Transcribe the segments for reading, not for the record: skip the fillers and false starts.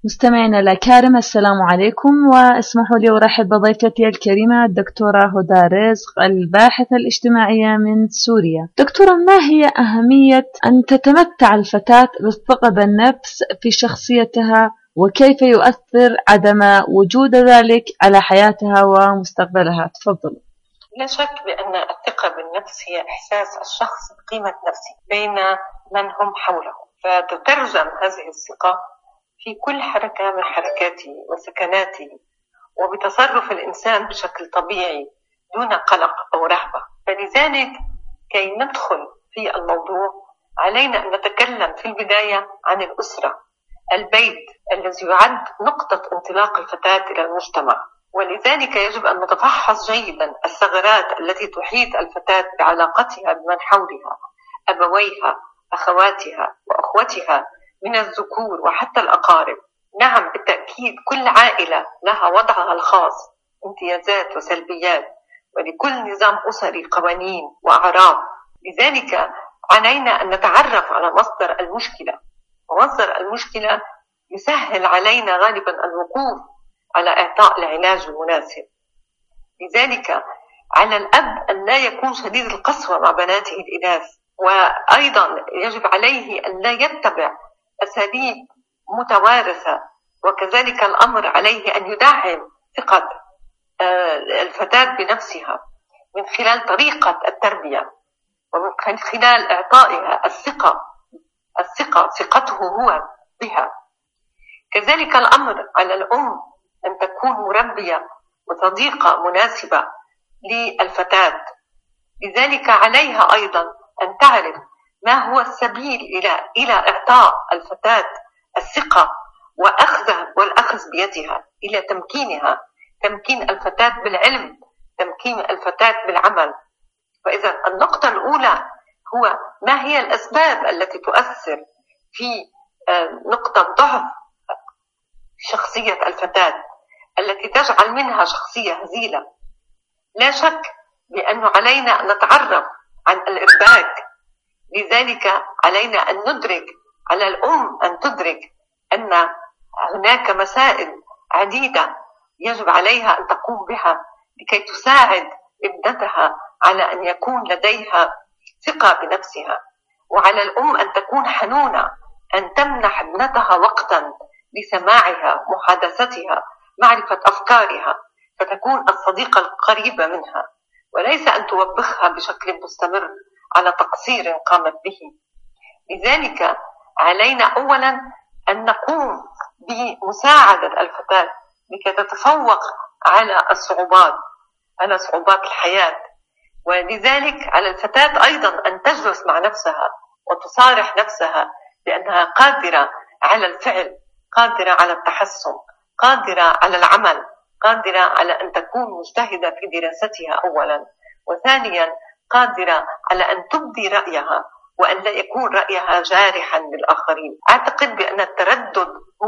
مستمعينا الأكارم، السلام عليكم، واسمحوا لي أرحب بضيفتي الكريمة الدكتورة هدى رزق، الباحثة الاجتماعية من سوريا. دكتورة، ما هي أهمية أن تتمتع الفتاة بالثقة بالنفس في شخصيتها، وكيف يؤثر عدم وجود ذلك على حياتها ومستقبلها؟ تفضل. لا شك بأن الثقة بالنفس هي إحساس الشخص بقيمة نفسه بين من هم حوله، فتترجم هذه الثقة في كل حركة من حركاته وسكناته، وبتصرف الإنسان بشكل طبيعي دون قلق أو رهبة. فلذلك كي ندخل في الموضوع علينا أن نتكلم في البداية عن الأسرة، البيت الذي يعد نقطة انطلاق الفتاة إلى المجتمع. ولذلك يجب أن نتفحص جيدا الثغرات التي تحيط الفتاة بعلاقتها بمن حولها، أبويها، أخواتها وأخوتها من الذكور وحتى الأقارب. نعم بالتأكيد كل عائلة لها وضعها الخاص، امتيازات وسلبيات، ولكل نظام أسري قوانين وأعراف. لذلك علينا أن نتعرف على مصدر المشكلة، ومصدر المشكلة يسهل علينا غالبا الوقوف على إعطاء العلاج المناسب. لذلك على الأب أن لا يكون شديد القسوة مع بناته الإناث، وأيضا يجب عليه أن لا يتبع أساليب متوارثة، وكذلك الأمر عليه أن يدعم ثقة الفتاة بنفسها من خلال طريقة التربية، ومن خلال إعطائها ثقته هو بها. كذلك الأمر على الأم أن تكون مربية وصديقة مناسبة للفتاة. لذلك عليها أيضا أن تعرف ما هو السبيل إلى إعطاء الفتاة الثقة والأخذ بيدها إلى تمكينها، تمكين الفتاة بالعلم، تمكين الفتاة بالعمل. فإذا النقطة الأولى هو ما هي الأسباب التي تؤثر في نقطة ضعف شخصية الفتاة التي تجعل منها شخصية هزيلة. لا شك بأنه علينا أن نتعرف عن الإرباك. لذلك علينا أن ندرك، على الأم أن تدرك أن هناك مسائل عديدة يجب عليها أن تقوم بها لكي تساعد ابنتها على أن يكون لديها ثقة بنفسها. وعلى الأم أن تكون حنونة، أن تمنح ابنتها وقتا لسماعها، محادثتها، معرفة أفكارها، فتكون الصديقة القريبة منها، وليس أن توبخها بشكل مستمر على تقصير قامت به. لذلك علينا أولا أن نقوم بمساعدة الفتاة لكي تتفوق على صعوبات الحياة. ولذلك على الفتاة أيضا أن تجلس مع نفسها وتصارح نفسها بأنها قادرة على الفعل، قادرة على التحسن، قادرة على العمل، قادرة على أن تكون مجتهدة في دراستها أولا، وثانيا قادرة على أن تبدي رأيها وأن لا يكون رأيها جارحا للآخرين. أعتقد بأن التردد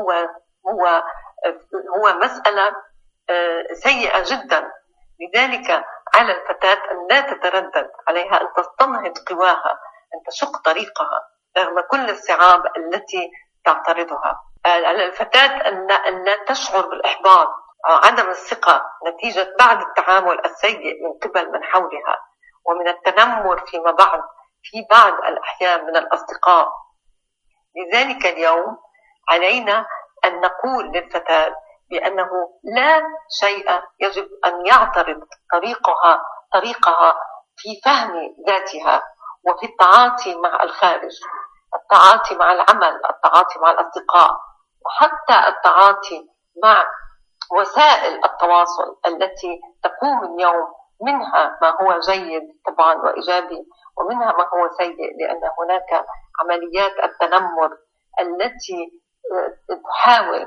هو مسألة سيئة جدا. لذلك على الفتاة أن لا تتردد، عليها أن تستنهض قواها، أن تشق طريقها رغم كل الصعاب التي تعترضها. على الفتاة أن لا تشعر بالإحباط أو عدم الثقة نتيجة بعض التعامل السيء من قبل من حولها، ومن التنمر فيما بعد في بعض الأحيان من الأصدقاء. لذلك اليوم علينا أن نقول للفتاة بأنه لا شيء يجب أن يعترض طريقها في فهم ذاتها وفي التعاطي مع الخارج، التعاطي مع العمل، التعاطي مع الأصدقاء، وحتى التعاطي مع وسائل التواصل التي تقوم اليوم، منها ما هو جيد طبعا وإيجابي، ومنها ما هو سيء، لأن هناك عمليات التنمر التي تحاول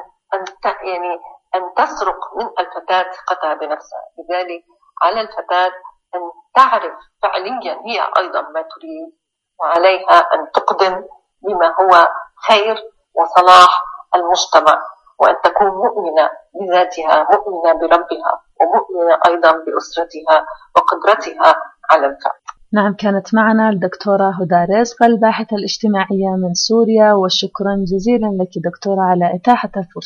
أن تسرق من الفتاة ثقتها بنفسها. لذلك على الفتاة أن تعرف فعليا هي أيضا ما تريد، وعليها أن تقدم بما هو خير وصلاح المجتمع، وأن تكون مؤمنة بذاتها، مؤمنة بربها، ومؤمنة أيضا بأسرتها وقدرتها على الفعل. نعم، كانت معنا الدكتورة هدى رزق الباحثة الاجتماعية من سوريا، وشكرا جزيلا لك دكتورة على إتاحة الفرصة.